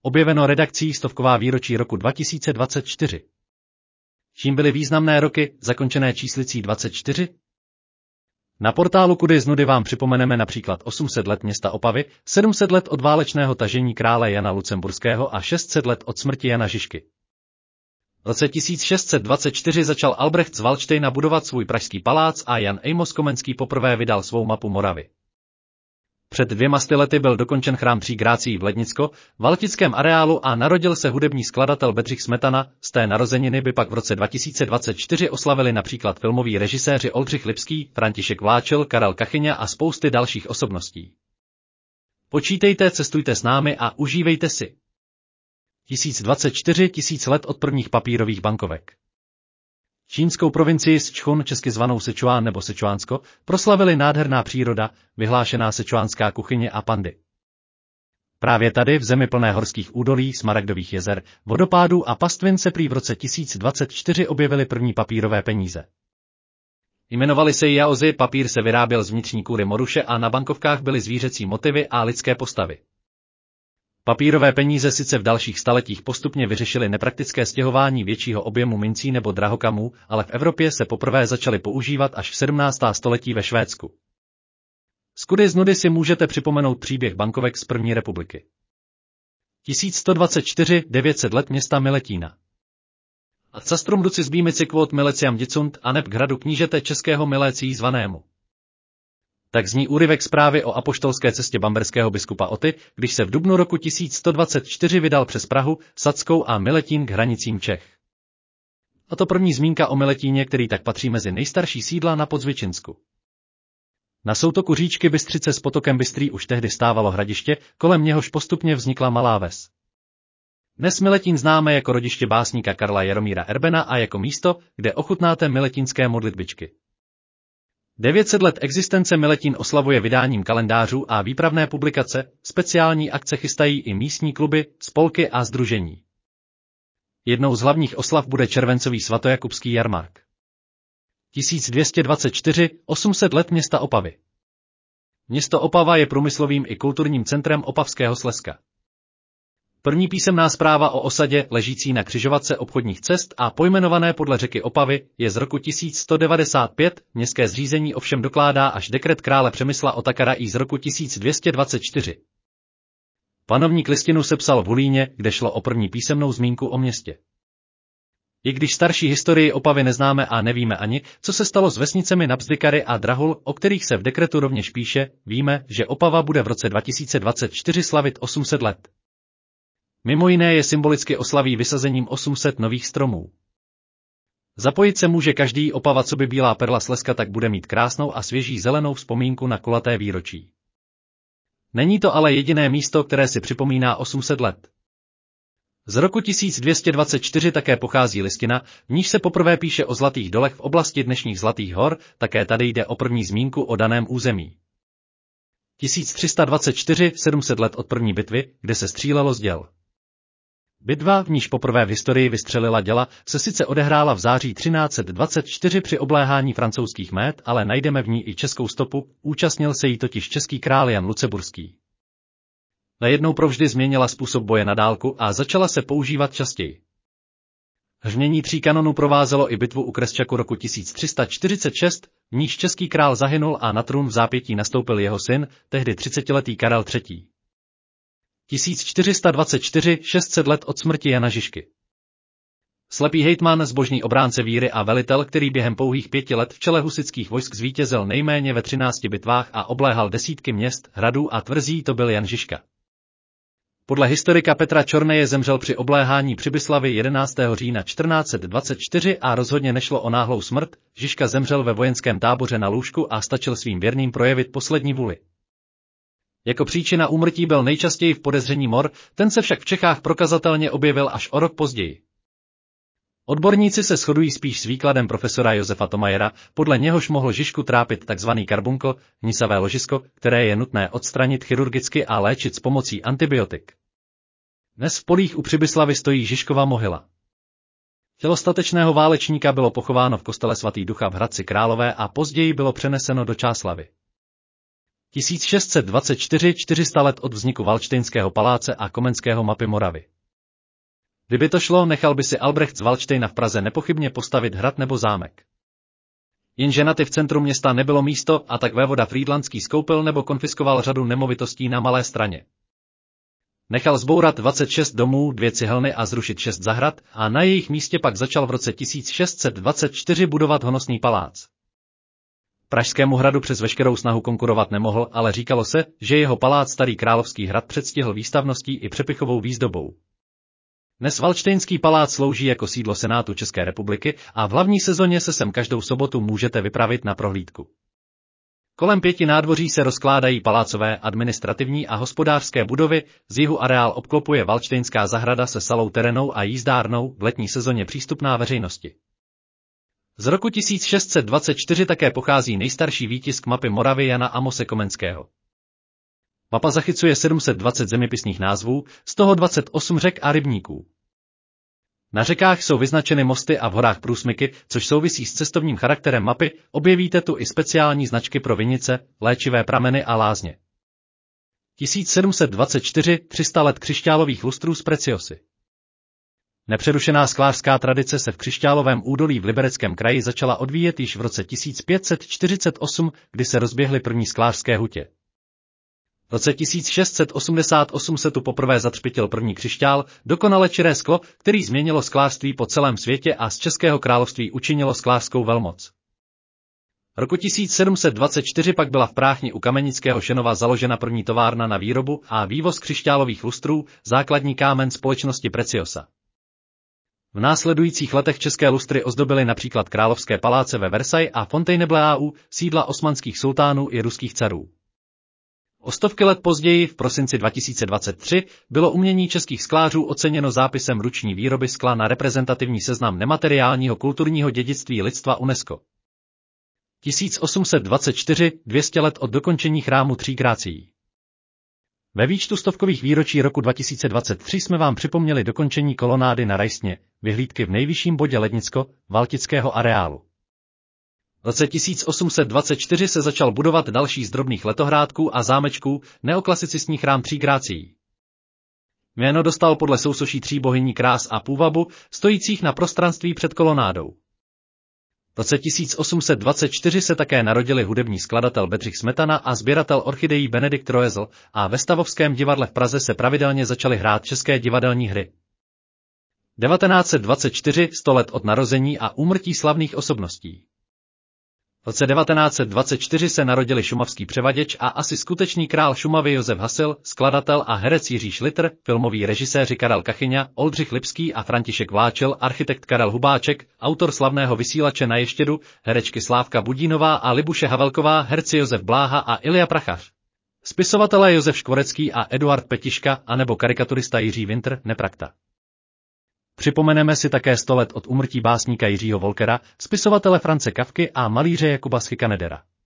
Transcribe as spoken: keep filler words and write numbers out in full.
Objeveno redakcí Stovková výročí roku dva tisíce dvacet čtyři. Čím byly významné roky, zakončené číslicí dvacet čtyři? Na portálu Kudy z nudy vám připomeneme například osm set let města Opavy, sedm set let od válečného tažení krále Jana Lucemburského a šest set let od smrti Jana Žižky. V roce tisíc šest set dvacet čtyři začal Albrecht z Valdštejna budovat svůj pražský palác a Jan Amos Komenský poprvé vydal svou mapu Moravy. Před dvěma sty lety byl dokončen chrám Tří Grácií v Lednicko, v Valtickém areálu a narodil se hudební skladatel Bedřich Smetana, z té narozeniny by pak v roce dva tisíce dvacet čtyři oslavili například filmoví režiséři Oldřich Lipský, František Vláčel, Karel Kachyňa a spousty dalších osobností. Počítejte, cestujte s námi a užívejte si. tisíc dvacet čtyři tisíc let od prvních papírových bankovek. Čínskou provincii Sičchun, česky zvanou Sičuán nebo Sičuánsko, proslavili nádherná příroda, vyhlášená sičuánská kuchyně a pandy. Právě tady, v zemi plné horských údolí, smaragdových jezer, vodopádů a pastvin se prý v roce tisíc dvacet čtyři objevily první papírové peníze. Jmenovali se jaozy, papír se vyráběl z vnitřní kůry moruše a na bankovkách byly zvířecí motivy a lidské postavy. Papírové peníze sice v dalších staletích postupně vyřešily nepraktické stěhování většího objemu mincí nebo drahokamů, ale v Evropě se poprvé začaly používat až v sedmnáctém století ve Švédsku. Z Kudy z nudy si můžete připomenout příběh bankovek z první republiky. tisíc sto dvacet čtyři devět set let města Miletína. A castrum duci zbýmici kvot Mileciam dicund a neb k hradu knížete českého Milécií zvanému. Tak zní úryvek zprávy o apoštolské cestě bamberského biskupa Oty, když se v dubnu roku tisíc sto dvacet čtyři vydal přes Prahu, Sadskou a Miletín k hranicím Čech. A to první zmínka o Miletíně, který tak patří mezi nejstarší sídla na Podzvěčinsku. Na soutoku říčky Bystřice s potokem Bystrý už tehdy stávalo hradiště, kolem něhož postupně vznikla malá ves. Dnes Miletín známe jako rodiště básníka Karla Jaromíra Erbena a jako místo, kde ochutnáte miletínské modlitbičky. devět set let existence Miletín oslavuje vydáním kalendářů a výpravné publikace, speciální akce chystají i místní kluby, spolky a sdružení. Jednou z hlavních oslav bude červencový svatojakubský jarmark. tisíc dvě stě dvacet čtyři osm set let města Opavy. Město Opava je průmyslovým i kulturním centrem Opavského Slezska. První písemná zpráva o osadě, ležící na křižovatce obchodních cest a pojmenované podle řeky Opavy, je z roku tisíc sto devadesát pět, městské zřízení ovšem dokládá až dekret krále Přemysla Otakara i z roku tisíc dvě stě dvacet čtyři. Panovník listinu sepsal v Hulíně, kde šlo o první písemnou zmínku o městě. I když starší historii Opavy neznáme a nevíme ani, co se stalo s vesnicemi Nabzdykary a Drahul, o kterých se v dekretu rovněž píše, víme, že Opava bude v roce dva tisíce dvacet čtyři slavit osm set let. Mimo jiné je symbolicky oslaví vysazením osm set nových stromů. Zapojit se může každý, Opava coby bílá perla Slezska tak bude mít krásnou a svěží zelenou vzpomínku na kulaté výročí. Není to ale jediné místo, které si připomíná osm set let. Z roku tisíc dvě stě dvacet čtyři také pochází listina, v níž se poprvé píše o zlatých dolech v oblasti dnešních Zlatých hor, také tady jde o první zmínku o daném území. tisíc tři sta dvacet čtyři sedm set let od první bitvy, kde se střílelo z děl. Bitva, v níž poprvé v historii vystřelila děla, se sice odehrála v září třináct set dvacet čtyři při obléhání francouzských mét, ale najdeme v ní i českou stopu, účastnil se jí totiž český král Jan Lucemburský. Najednou provždy změnila způsob boje na dálku a začala se používat častěji. Hřmění tří kanonů provázelo i bitvu u Kresčaku roku tisíc tři sta čtyřicet šest, v níž český král zahynul a na trůn v zápětí nastoupil jeho syn, tehdy třicetiletý Karel třetí. tisíc čtyři sta dvacet čtyři šest set let od smrti Jana Žižky. Slepý hejtman, zbožný obránce víry a velitel, který během pouhých pěti let v čele husitských vojsk zvítězil nejméně ve třinácti bitvách a obléhal desítky měst, hradů a tvrzí, to byl Jan Žižka. Podle historika Petra Čorneje zemřel při obléhání Přibyslavy jedenáctého října čtrnáct set dvacet čtyři a rozhodně nešlo o náhlou smrt, Žižka zemřel ve vojenském táboře na lůžku a stačil svým věrným projevit poslední vůli. Jako příčina úmrtí byl nejčastěji v podezření mor, ten se však v Čechách prokazatelně objevil až o rok později. Odborníci se shodují spíš s výkladem profesora Josefa Tomajera, podle něhož mohl Žižku trápit takzvaný karbunkl, hnisavé ložisko, které je nutné odstranit chirurgicky a léčit s pomocí antibiotik. Dnes v polích u Přibyslavy stojí Žižkova mohyla. Tělo statečného válečníka bylo pochováno v kostele svatý Ducha v Hradci Králové a později bylo přeneseno do Čáslavy. tisíc šest set dvacet čtyři, čtyři sta let od vzniku Valdštejnského paláce a Komenského mapy Moravy. Kdyby to šlo, nechal by si Albrecht z Valdštejna v Praze nepochybně postavit hrad nebo zámek. Jenže na ty v centru města nebylo místo a tak vévoda Frýdlantský skoupil nebo konfiskoval řadu nemovitostí na Malé Straně. Nechal zbourat dvacet šest domů, dvě cihelny a zrušit šest zahrad a na jejich místě pak začal v roce tisíc šest set dvacet čtyři budovat honosný palác. Pražskému hradu přes veškerou snahu konkurovat nemohl, ale říkalo se, že jeho palác Starý královský hrad předstihl výstavností i přepichovou výzdobou. Dnes Valdštejnský palác slouží jako sídlo Senátu České republiky a v hlavní sezóně se sem každou sobotu můžete vypravit na prohlídku. Kolem pěti nádvoří se rozkládají palácové, administrativní a hospodářské budovy, z jihu areál obklopuje Valdštejnská zahrada se salou terénou a jízdárnou, v letní sezóně přístupná veřejnosti. Z roku tisíc šest set dvacet čtyři také pochází nejstarší výtisk mapy Moravy Jana Amose Komenského. Mapa zachycuje sedm set dvacet zeměpisných názvů, z toho dvacet osm řek a rybníků. Na řekách jsou vyznačeny mosty a v horách průsmyky, což souvisí s cestovním charakterem mapy, objevíte tu i speciální značky pro vinice, léčivé prameny a lázně. tisíc sedm set dvacet čtyři, tři sta let křišťálových lustrů z Preciosy. Nepřerušená sklářská tradice se v Křišťálovém údolí v Libereckém kraji začala odvíjet již v roce tisíc pět set čtyřicet osm, kdy se rozběhly první sklářské hutě. V roce tisíc šest set osmdesát osm se tu poprvé zatřpitil první křišťál, dokonale čiré sklo, který změnilo sklářství po celém světě a z Českého království učinilo sklářskou velmoc. Roku tisíc sedm set dvacet čtyři pak byla v Práchni u Kamenického Šenova založena první továrna na výrobu a vývoz křišťálových lustrů, základní kámen společnosti Preciosa. V následujících letech české lustry ozdobily například královské paláce ve Versailles a Fontainebleau, sídla osmanských sultánů i ruských carů. O stovky let později, v prosinci dva tisíce dvacet tři, bylo umění českých sklářů oceněno zápisem ruční výroby skla na reprezentativní seznam nemateriálního kulturního dědictví lidstva UNESCO. tisíc osm set dvacet čtyři, dvě stě let od dokončení chrámu Tří Grácií. Ve výčtu stovkových výročí roku dva tisíce dvacet tři jsme vám připomněli dokončení kolonády na Rajstně, vyhlídky v nejvyšším bodě Lednicko-Valtického areálu. V roce tisíc osm set dvacet čtyři se začal budovat další z drobných letohrádků a zámečků, neoklasicistní chrám Tří Grácií. Jméno dostal podle sousoší tří bohyní krás a půvabu, stojících na prostranství před kolonádou. V roce tisíc osm set dvacet čtyři se také narodili hudební skladatel Bedřich Smetana a sběratel orchidejí Benedikt Roezl a ve Stavovském divadle v Praze se pravidelně začaly hrát české divadelní hry. devatenáct set dvacet čtyři, sto let od narození a úmrtí slavných osobností. V roce devatenáct set dvacet čtyři se narodili šumavský převaděč a asi skutečný král Šumavy Josef Hasil, skladatel a herec Jiří Šlitr, filmoví režiséři Karel Kachyňa, Oldřich Lipský a František Vláčel, architekt Karel Hubáček, autor slavného Vysílače na Ještědu, herečky Slávka Budínová a Libuše Havelková, herci Josef Bláha a Ilja Prachař. Spisovatelé Josef Škvorecký a Eduard Petiška anebo karikaturista Jiří Winter, Neprakta. Připomeneme si také sto let od úmrtí básníka Jiřího Volkera, spisovatele France Kafky a malíře Jakuba Schikanedera.